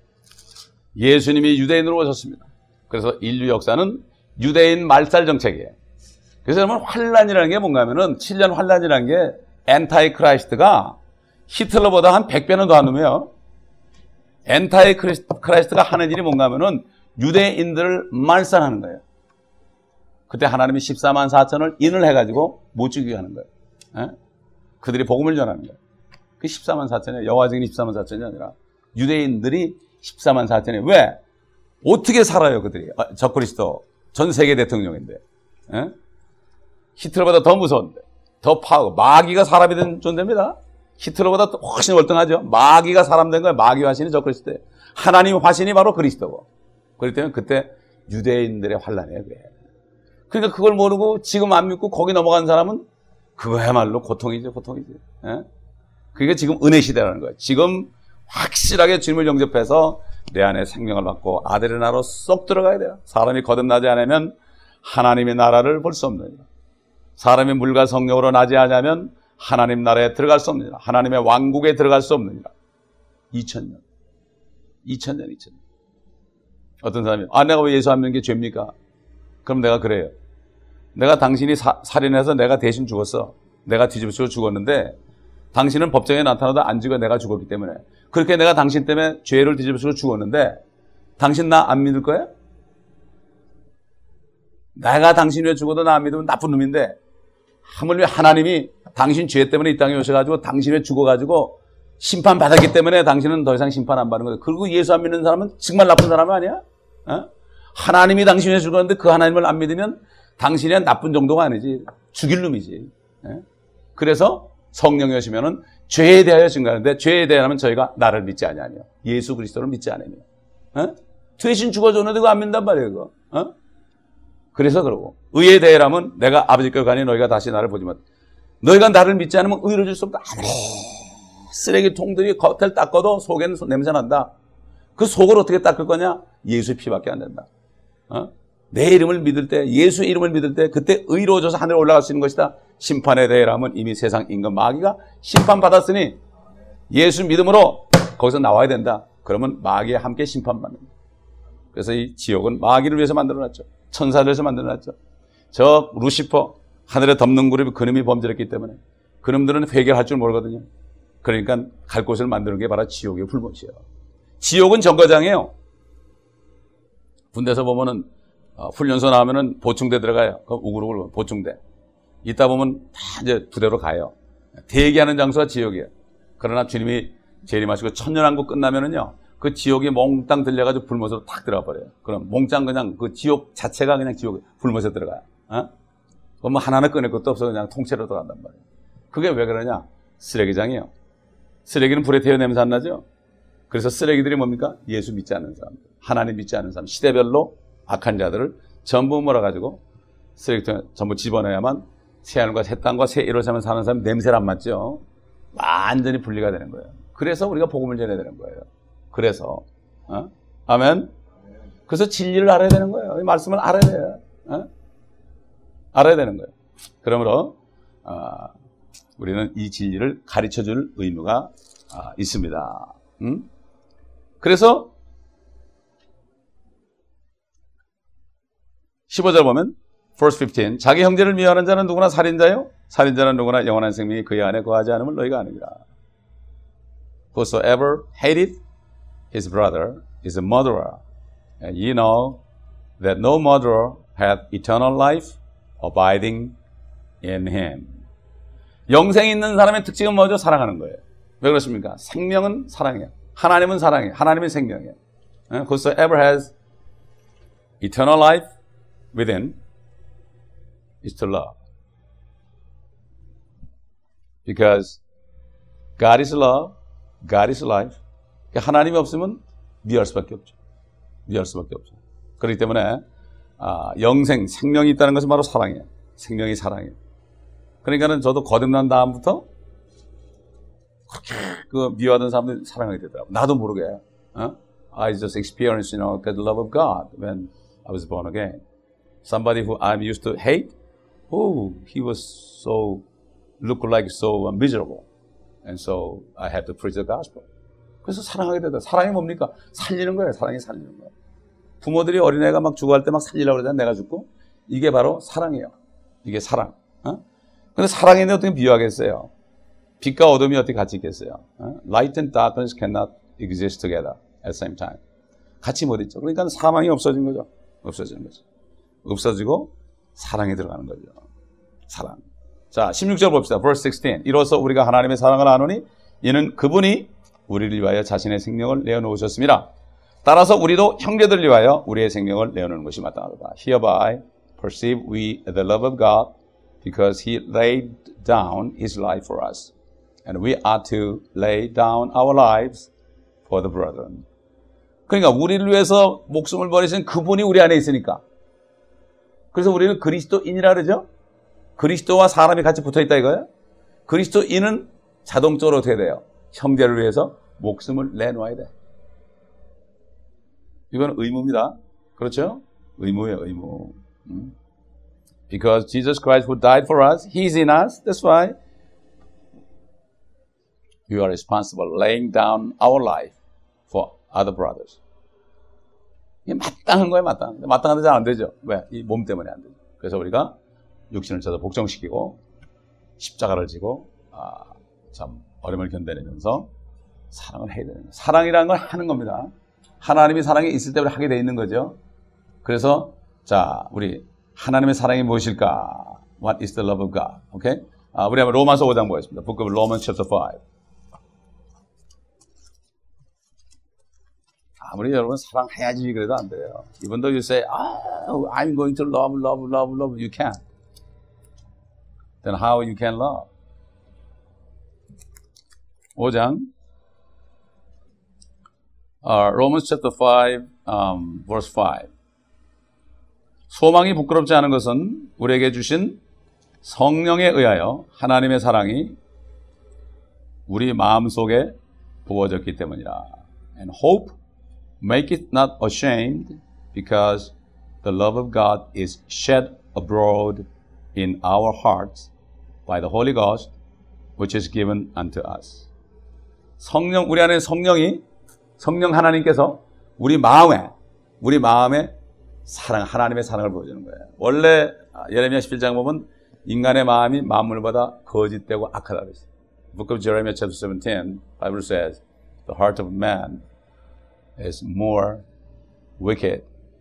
Speaker 1: 예수님이 유대인으로 오셨습니다. 그래서 인류 역사는 유대인 말살 정책이에요. 그래서 여러분, 환란이라는 게 뭔가 하면은, 칠 년 환란이라는 게, 엔타이 크라이스트가 히틀러보다 한 백 배는 더한 놈이에요. 엔타이 크라이스트가 하는 일이 뭔가 하면은, 유대인들을 말살하는 거예요. 그때 하나님이 십사만 사천을 인을 해가지고 못 죽이게 하는 거예요. 에? 그들이 복음을 전하는 거예요. 그 십사만 사천이 여호와 증인이 십사만 사천이 아니라 유대인들이 십사만 사천이 왜? 어떻게 살아요 그들이? 아, 적그리스도 전 세계 대통령인데 에? 히틀러보다 더 무서운데 더 파워 마귀가 사람이 된 존재입니다. 히틀러보다 훨씬 월등하죠. 마귀가 사람 된 거예요. 마귀 화신이 적그리스도예요. 하나님 화신이 바로 그리스도고. 그렇기 때문에 그때 유대인들의 환란이에요. 그게. 그러니까 그걸 모르고 지금 안 믿고 거기 넘어간 사람은 그거야말로 고통이죠, 고통이죠. 예? 그게 지금 은혜 시대라는 거예요. 지금 확실하게 주님을 영접해서 내 안에 생명을 받고 아들의 나라로 쏙 들어가야 돼요. 사람이 거듭나지 않으면 하나님의 나라를 볼 수 없느니라. 사람이 물과 성령으로 나지 않으면 하나님 나라에 들어갈 수 없느니라. 하나님의 왕국에 들어갈 수 없느니라. 이천 년. 이천 년, 이천 년. 어떤 사람이, 아, 내가 왜 예수 안 믿는 게 죄입니까? 그럼 내가 그래요. 내가 당신이 사, 살인해서 내가 대신 죽었어. 내가 뒤집어서 죽었는데 당신은 법정에 나타나도 안 죽어 내가 죽었기 때문에. 그렇게 내가 당신 때문에 죄를 뒤집어서 죽었는데 당신 나 안 믿을 거야? 내가 당신 왜 죽어도 나 안 믿으면 나쁜 놈인데 하물며 하나님이 당신 죄 때문에 이 땅에 오셔가지고 당신 왜 죽어가지고 심판받았기 때문에 당신은 더 이상 심판 안 받는 거예요. 그리고 예수 안 믿는 사람은 정말 나쁜 사람 아니야? 어? 하나님이 당신을 죽었는데 그 하나님을 안 믿으면 당신이 나쁜 정도가 아니지. 죽일 놈이지. 예? 그래서 성령이 오시면은 죄에 대하여 증가하는데 죄에 대하면 저희가 나를 믿지 아니하며 예수 그리스도를 믿지 않으며 예? 대신 죽어줬는데 그거 안 믿는단 말이에요. 그거. 어? 그래서 그러고 의에 대하면 내가 아버지께 가니 너희가 다시 나를 보지 못. 너희가 나를 믿지 않으면 의로 줄 수 없다. 아무리 쓰레기통들이 겉을 닦아도 속에는 냄새 난다. 그 속을 어떻게 닦을 거냐? 예수의 피밖에 안 된다. 어? 내 이름을 믿을 때, 예수 이름을 믿을 때 그때 의로워져서 하늘에 올라갈 수 있는 것이다. 심판에 대해라면 이미 세상 임금 마귀가 심판받았으니 예수 믿음으로 거기서 나와야 된다. 그러면 마귀와 함께 심판받는 거예요. 그래서 이 지옥은 마귀를 위해서 만들어놨죠. 천사를 위해서 만들어놨죠. 저 루시퍼 하늘에 덮는 그룹이 그놈이 범죄했기 때문에 그놈들은 회개할 줄 모르거든요. 그러니까 갈 곳을 만드는 게 바로 지옥의 불못이에요. 지옥은 정거장이에요. 군대에서 보면은 어, 훈련소 나오면은 보충대 들어가요. 그 우글우글 보충대. 이따 보면 다 이제 부대로 가요. 대기하는 장소가 지옥이에요. 그러나 주님이 재림하시고 천년왕국 끝나면은요, 그 지옥이 몽땅 들려가지고 불못으로 탁 들어가 버려요. 그럼 몽땅 그냥 그 지옥 자체가 그냥 지옥 불못에 들어가요. 어? 그럼 뭐 하나는 꺼낼 것도 없어 그냥 통째로 들어간단 말이에요. 그게 왜 그러냐? 쓰레기장이에요. 쓰레기는 불에 태워 냄새 안 나죠? 그래서 쓰레기들이 뭡니까? 예수 믿지 않는 사람들, 하나님 믿지 않는 사람, 시대별로 악한 자들을 전부 몰아가지고 쓰레기통에 전부 집어넣어야만 새하늘과 새 땅과 새 이로새만 사는 사람 냄새를 안 맡죠. 완전히 분리가 되는 거예요. 그래서 우리가 복음을 전해야 되는 거예요. 그래서 어? 아멘. 그래서 진리를 알아야 되는 거예요. 이 말씀을 알아야 돼요. 어? 알아야 되는 거예요. 그러므로 어, 우리는 이 진리를 가르쳐줄 의무가 어, 있습니다. 음? 그래서 십오 절 보면 verse fifteen 자기 형제를 미워하는 자는 누구나 살인자요 살인자는 누구나 영원한 생명이 그의 안에 거하지 않음을 너희가 아느니라. Whosoever hated his brother is a murderer. And ye know that no murderer hath eternal life abiding in him. 영생이 있는 사람의 특징은 뭐죠? 사랑하는 거예요. 왜 그렇습니까? 생명은 사랑이에요. 하나님은 사랑이에요. 하나님은 생명이에요. Whosoever has eternal life within is to love. Because God is love, God is life. 하나님이 없으면 미워할 수밖에 없죠. 미워할 수밖에 없죠. 그렇기 때문에 아, 영생, 생명이 있다는 것은 바로 사랑이에요. 생명이 사랑이에요. 그러니까는 저도 거듭난 다음부터 그렇게 그 미워하던 사람들이 사랑하게 되더라고요. 나도 모르게. 어? I just experienced, you know, the love of God when I was born again. Somebody who I'm used to hate, oh, he was so, looked like so miserable. And so I had to preach the gospel. 그래서 사랑하게 되더라고요. 사랑이 뭡니까? 살리는 거예요. 사랑이 살리는 거예요. 부모들이 어린애가 막 죽어갈 때 막 살리려고 그러잖아요. 내가 죽고. 이게 바로 사랑이에요. 이게 사랑. 어? 근데 사랑이 있는데 어떻게 비유하겠어요? 빛과 어둠이 어떻게 같이 있겠어요? 어? Light and darkness cannot exist together at the same time. 같이 못 있죠. 그러니까 사망이 없어진 거죠. 없어지는 거죠. 없어지고 사랑이 들어가는 거죠. 사랑. 자, 십육 절 봅시다. verse sixteen. 이로써 우리가 하나님의 사랑을 아노니 이는 그분이 우리를 위하여 자신의 생명을 내어놓으셨습니다. 따라서 우리도 형제들을 위하여 우리의 생명을 내어놓는 것이 마땅하다. Hereby perceive we the love of God because he laid down his life for us. And we are to lay down our lives for the brethren. 그러니까 우리를 위해서 목숨을 버리신 그분이 우리 안에 있으니까. 그래서 우리는 그리스도인이라 그러죠. 그리스도와 사람이 같이 붙어있다 이거예요. 그리스도인은 자동적으로 어떻게 돼요? 형제를 위해서 목숨을 내놓아야 돼. 이건 의무입니다. 그렇죠? 의무예요, 의무. Because Jesus Christ who died for us, He's in us. That's why we are responsible laying down our life for other brothers. 이게 마땅한 거예요, 마땅한. 마땅한데 잘 안 되죠. 왜? 이 몸 때문에 안 되죠. 그래서 우리가 육신을 쳐서 복종시키고 십자가를 지고 아, 참 어려움을 견뎌내면서 사랑을 해야 되는 거예요. 사랑이라는 걸 하는 겁니다. 하나님이 사랑이 있을 때 우리 하게 돼 있는 거죠. 그래서 자, 우리 하나님의 사랑이 무엇일까? What is the love of God? 오케이? 아, 우리 한번 로마서 오 장 보겠습니다. Book of Romans chapter five. 아무리 여러분 사랑해야지 그래도 안 돼요. Even though you say, oh, I'm going to love, love, love, love, you can't. Then how you can love? 오 장 uh, Romans chapter five, um, verse five. 소망이 부끄럽지 않은 것은 우리에게 주신 성령에 의하여 하나님의 사랑이 우리 마음속에 부어졌기 때문이라. And hope make it not ashamed because the love of God is shed abroad in our hearts by the Holy Ghost which is given unto us. 성령, 우리 안에 성령이 성령 하나님께서 우리 마음에 우리 마음에 사랑, 하나님의 사랑을 보여주는 거예요. 원래 예레미야 십칠 장 보면 인간의 마음이 만물보다 거짓되고 악하다 그랬어요. Book of Jeremiah chapter seventeen, Bible says, the heart of man is more wicked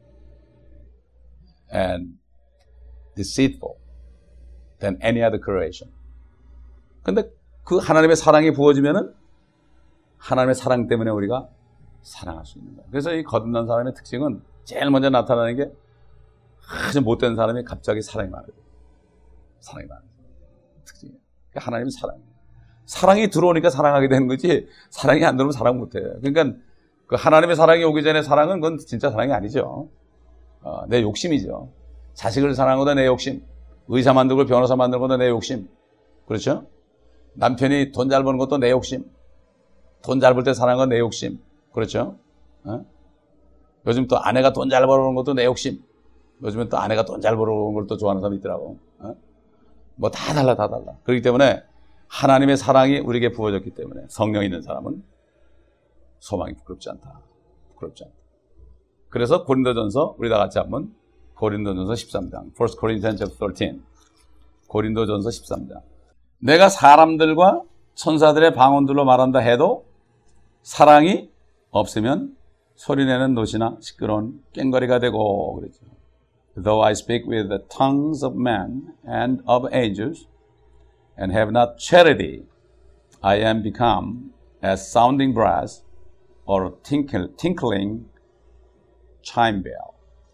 Speaker 1: and deceitful than any other creation. 근데 그 하나님의 사랑이 부어지면은 하나님의 사랑 때문에 우리가 사랑할 수 있는 거예요. 그래서 이 거듭난 사람의 특징은 제일 먼저 나타나는 게 아주 못된 사람이 갑자기 사랑이 많아요. 사랑이 많아요. 특징이에요. 하나님은 사랑이에요. 사랑이 들어오니까 사랑하게 되는 거지 사랑이 안 들어오면 사랑 못해요. 그러니까 그 하나님의 사랑이 오기 전에 사랑은 그건 진짜 사랑이 아니죠. 어, 내 욕심이죠. 자식을 사랑하는 것도 내 욕심. 의사 만들고 변호사 만드는 것도 내 욕심. 그렇죠? 남편이 돈 잘 버는 것도 내 욕심. 돈 잘 벌 때 사랑하는 건 내 욕심. 그렇죠? 어? 요즘 또 아내가 돈 잘 벌어오는 것도 내 욕심. 요즘은 또 아내가 돈 잘 벌어오는 걸 또 좋아하는 사람이 있더라고. 어? 뭐 다 달라, 다 달라. 그렇기 때문에 하나님의 사랑이 우리에게 부어졌기 때문에 성령 있는 사람은 소망이 부끄럽지 않다. 부끄럽지 않다. 그래서 고린도전서 우리 다 같이 한번 고린도전서 십삼 장. First Corinthians chapter thirteen. 고린도전서 십삼 장. 내가 사람들과 천사들의 방언들로 말한다 해도 사랑이 없으면 소리내는 노시나 시끄러운 꽹과리가 되고 그랬죠. Though I speak with the tongues of men and of angels and have not charity, I am become as sounding brass or tinkle, tinkling chime bell.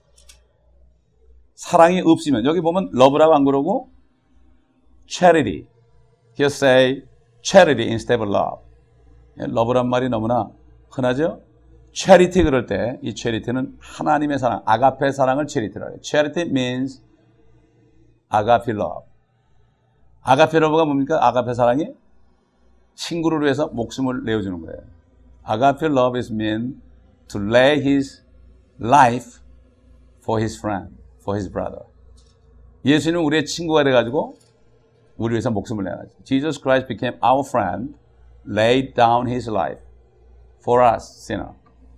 Speaker 1: 사랑이 없으면 여기 보면 love라고 안 그러고 charity. Here say charity instead of love. love란 말이 너무나 흔하죠? charity 그럴 때 이 charity는 하나님의 사랑, 아가페 사랑을 charity라 해요. charity means agape love. 아가페 러브가 뭡니까? 아가페 사랑이 친구를 위해서 목숨을 내어주는 거예요. 아가페 love is mean to lay his life for his friend, for his brother. 예수는 우리의 친구가 돼가지고 우리 위해서 목숨을 내어야죠. Jesus Christ became our friend, laid down his life for us, sinner.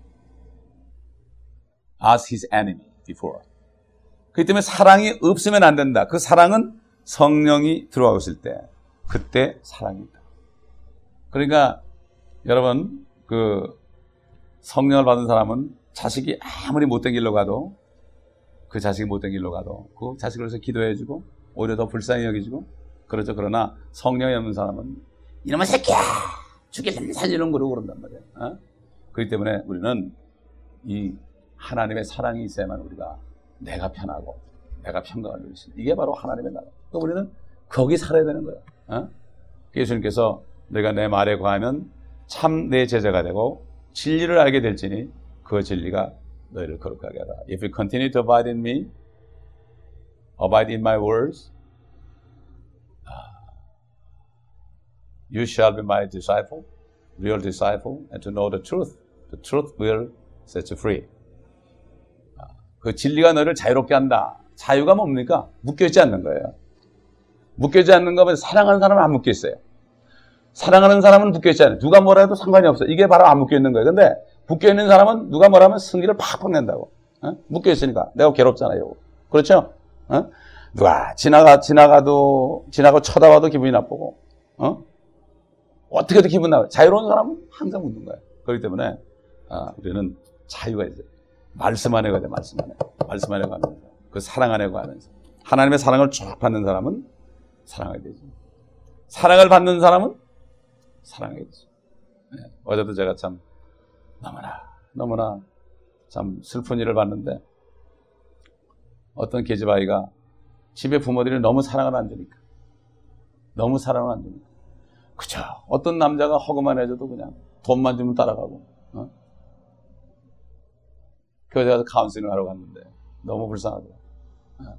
Speaker 1: As his enemy before. 그렇기 때문에 사랑이 없으면 안 된다. 그 사랑은 성령이 들어오실 때, 그때 사랑이다. 그러니까 여러분, 그 성령을 받은 사람은 자식이 아무리 못된 길로 가도, 그 자식이 못된 길로 가도 그 자식을 위해서 기도해주고 오히려 더 불쌍히 여기지고 그렇죠. 그러나 성령이 없는 사람은 이놈의 새끼야! 죽일려면 살리는 거로 그런단 말이에요. 어? 그렇기 때문에 우리는 이 하나님의 사랑이 있어야만 우리가 내가 편하고 내가 평강을 누릴 수 있는, 이게 바로 하나님의 나라. 또 우리는 거기 살아야 되는 거예요. 어? 예수님께서 내가 내 말에 거하면 참 내 제자가 되고 진리를 알게 될지니 그 진리가 너희를 거룩하게 하라. If you continue to abide in me, abide in my words, you shall be my disciple, real disciple, and to know the truth. The truth will set you free. 그 진리가 너를 자유롭게 한다. 자유가 뭡니까? 묶여있지 않는 거예요. 묶여있지 않는 거면 사랑하는 사람은 안 묶여있어요. 사랑하는 사람은 묶여있지 않아요. 누가 뭐라 해도 상관이 없어요. 이게 바로 안 묶여있는 거예요. 근데 묶여있는 사람은 누가 뭐라 하면 승기를 팍팍 낸다고. 어? 묶여있으니까. 내가 괴롭잖아요. 그렇죠? 어? 누가 지나가, 지나가도, 지나고 쳐다봐도 기분이 나쁘고, 어? 어떻게 해도 기분 나빠요. 자유로운 사람은 항상 웃는 거예요. 그렇기 때문에, 아, 우리는 자유가 있어요. 말씀 안에 가야 돼, 말씀 안에. 말씀 안에 가면서. 그 사랑 안에 가면서. 하나님의 사랑을 쫙 받는 사람은 사랑하게 되죠. 사랑을 받는 사람은 사랑하게 되죠. 네. 어제도 제가 참, 너무나, 너무나 참 슬픈 일을 봤는데, 어떤 계집아이가 집에 부모들이 너무 사랑을 안 주니까, 너무 사랑을 안 주니까, 그죠. 어떤 남자가 허그만 해줘도 그냥 돈만 주면 따라가고, 어? 교회 가서 카운슬링 하러 갔는데, 너무 불쌍하더라고요. 어?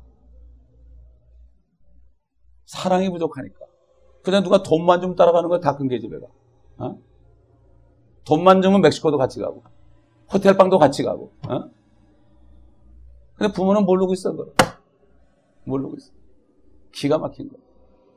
Speaker 1: 사랑이 부족하니까. 그냥 누가 돈만 주면 따라가는 거야, 다 큰 계집애가. 어? 돈만 주면 멕시코도 같이 가고, 호텔방도 같이 가고, 어? 근데 부모는 모르고 있어, 그걸. 모르고 있어. 기가 막힌 거야.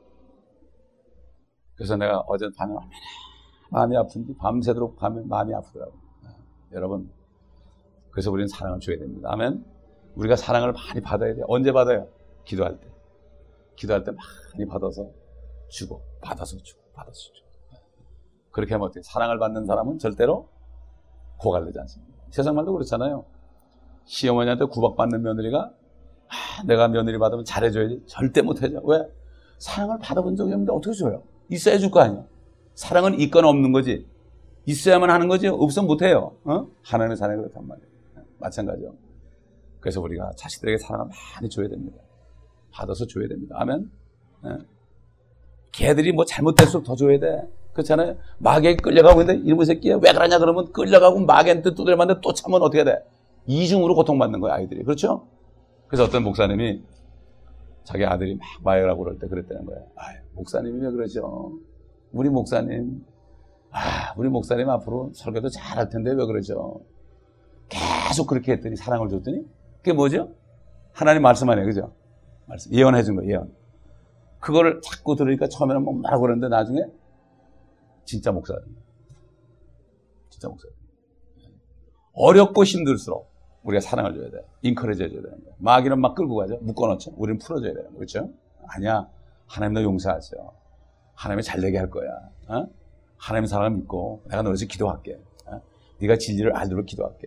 Speaker 1: 그래서 내가 어제 밤에 얼마나 마음이 아픈지 밤새도록 밤에 마음이 아프더라고요. 어? 여러분, 그래서 우리는 사랑을 줘야 됩니다. 아멘? 우리가 사랑을 많이 받아야 돼요. 언제 받아요? 기도할 때. 기도할 때 많이 받아서 주고, 받아서 주고, 받아서 주고. 그렇게 하면 어때요? 사랑을 받는 사람은 절대로 고갈되지 않습니다. 세상 말도 그렇잖아요. 시어머니한테 구박받는 며느리가 아, 내가 며느리 받으면 잘해줘야지. 절대 못해줘. 왜? 사랑을 받아본 적이 없는데 어떻게 줘요? 있어야 줄 거 아니야. 사랑은 있거나 없는 거지. 있어야만 하는 거지. 없으면 못해요. 어? 하나님의 사랑이 그렇단 말이에요. 마찬가지요. 그래서 우리가 자식들에게 사랑을 많이 줘야 됩니다. 받아서 줘야 됩니다. 아멘? 네. 걔들이 뭐 잘못될수록 더 줘야 돼. 그렇잖아요. 마귀에 끌려가고 있는데 이놈의 새끼야 왜 그러냐 그러면 끌려가고 마귀한테 두드려 맞는데 또 참으면 어떻게 돼? 이중으로 고통받는 거야 아이들이. 그렇죠? 그래서 어떤 목사님이 자기 아들이 막 마약하고 그럴 때 그랬다는 거예요. 아, 목사님이 왜 그러죠? 우리 목사님 아, 우리 목사님 앞으로 설교도 잘할 텐데 왜 그러죠? 계속 그렇게 했더니 사랑을 줬더니 그게 뭐죠? 하나님 말씀 안에 그죠? 말씀 예언해 준 거예요. 예언. 그거를 자꾸 들으니까 처음에는 뭐 말하고 그러는데 나중에 진짜 목사님. 진짜 목사님. 어렵고 힘들수록 우리가 사랑을 줘야 돼. 인커리지 해줘야 되는 거야. 마귀는 막 끌고 가죠. 묶어놓죠. 우리는 풀어줘야 되는 거야. 그렇죠? 아니야. 하나님 너 용서하세요. 하나님이 잘 되게 할 거야. 어? 하나님 사랑을 믿고 내가 너를 위해서 기도할게. 어? 네가 진리를 알도록 기도할게.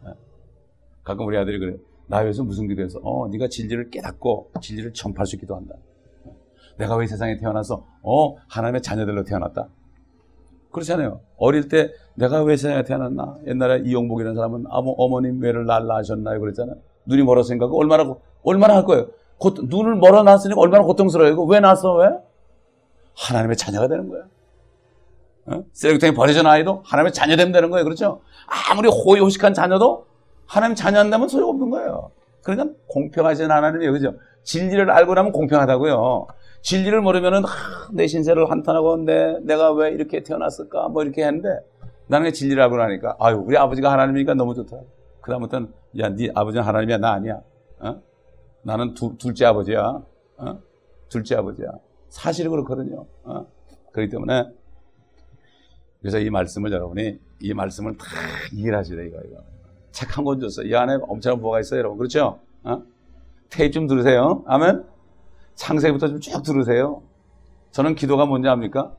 Speaker 1: 가끔 우리 아들이 그래. 나 위해서 무슨 기도해서? 어, 네가 진리를 깨닫고 진리를 전파할 수 있게 기도한다. 내가 왜 세상에 태어나서 어 하나님의 자녀들로 태어났다. 그렇잖아요. 어릴 때 내가 왜 세상에 태어났나? 옛날에 이용복이라는 사람은 아무 어머님 왜를 날 낳으셨나요? 그랬잖아요. 눈이 멀었으니까 얼마나 얼마나 할 거예요. 고, 눈을 멀어 놨으니까 얼마나 고통스러워요. 이거 왜 낳았어? 왜? 하나님의 자녀가 되는 거예요. 어? 쓰레기통에 버려진 아이도 하나님의 자녀 되면 되는 거예요. 그렇죠? 아무리 호의호식한 자녀도 하나님 자녀 안 되면 소용없는 거예요. 그러니까 공평하신 하나님이에요. 그죠? 진리를 알고 나면 공평하다고요. 진리를 모르면은 하, 내 신세를 한탄하고 내, 내가 왜 이렇게 태어났을까 뭐 이렇게 했는데 나는 진리를 알고 나니까 아유 우리 아버지가 하나님이니까 너무 좋다. 그 다음부터는 야 네 아버지는 하나님이야 나 아니야. 어? 나는 두, 둘째 아버지야. 어? 둘째 아버지야. 사실이 그렇거든요. 어? 그렇기 때문에 그래서 이 말씀을 여러분이 이 말씀을 다 이해를 하셔야 돼요. 이거, 이거. 책 한 권 줬어요. 이 안에 엄청난 뭐가 있어요 여러분. 그렇죠? 어? 테이프 좀 들으세요. 아멘. 창세기부터 좀 쭉 들으세요. 저는 기도가 뭔지 압니까?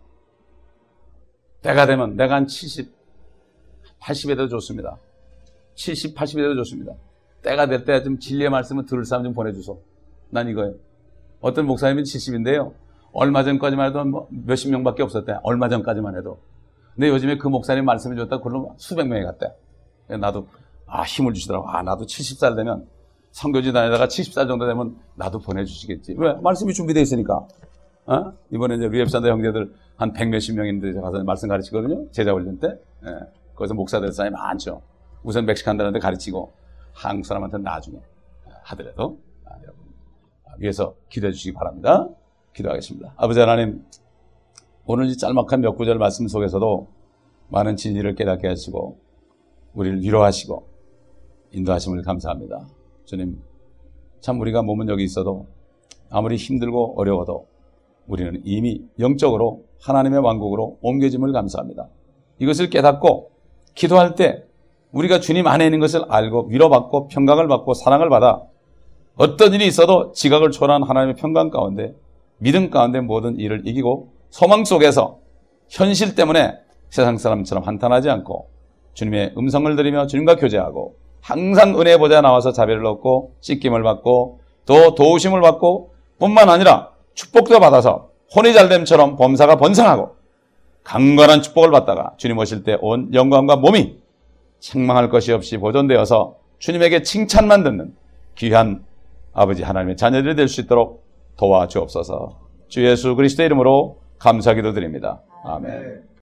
Speaker 1: 때가 되면 내가 한 칠십, 팔십에 돼도 좋습니다. 칠십, 팔십에 돼도 좋습니다. 때가 될 때 좀 진리의 말씀을 들을 사람 좀 보내주소. 난 이거예요. 어떤 목사님이 칠십인데요. 얼마 전까지만 해도 뭐 몇십 명밖에 없었대. 얼마 전까지만 해도. 근데 요즘에 그 목사님 말씀을 줬다가 그걸로 수백 명이 갔대. 나도 아 힘을 주시더라고. 아 나도 칠십 살 되면 선교지 다니다가 칠십 살 정도 되면 나도 보내주시겠지. 왜? 말씀이 준비되어 있으니까. 어? 이번에 이제 리앱산다 형제들 한 백몇십 명인데 가서 말씀 가르치거든요. 제자 훈련 때. 예. 거기서 목사 될 사람이 많죠. 우선 멕시칸들한테 가르치고 한국 사람한테는 나중에 하더라도 아, 여러분 위해서 기도해 주시기 바랍니다. 기도하겠습니다. 아버지 하나님 오늘 이 짤막한 몇 구절 말씀 속에서도 많은 진리를 깨닫게 하시고 우리를 위로하시고 인도하심을 감사합니다. 주님 참 우리가 몸은 여기 있어도 아무리 힘들고 어려워도 우리는 이미 영적으로 하나님의 왕국으로 옮겨짐을 감사합니다. 이것을 깨닫고 기도할 때 우리가 주님 안에 있는 것을 알고 위로받고 평강을 받고 사랑을 받아 어떤 일이 있어도 지각을 초월한 하나님의 평강 가운데 믿음 가운데 모든 일을 이기고 소망 속에서 현실 때문에 세상 사람처럼 한탄하지 않고 주님의 음성을 들으며 주님과 교제하고 항상 은혜의 보좌에 나와서 자비를 얻고 씻김을 받고 또 도우심을 받고 뿐만 아니라 축복도 받아서 혼이 잘됨처럼 범사가 번성하고 강건한 축복을 받다가 주님 오실 때 온 영광과 몸이 책망할 것이 없이 보존되어서 주님에게 칭찬만 듣는 귀한 아버지 하나님의 자녀들이 될 수 있도록 도와주옵소서. 주 예수 그리스도의 이름으로 감사기도 드립니다. 아멘.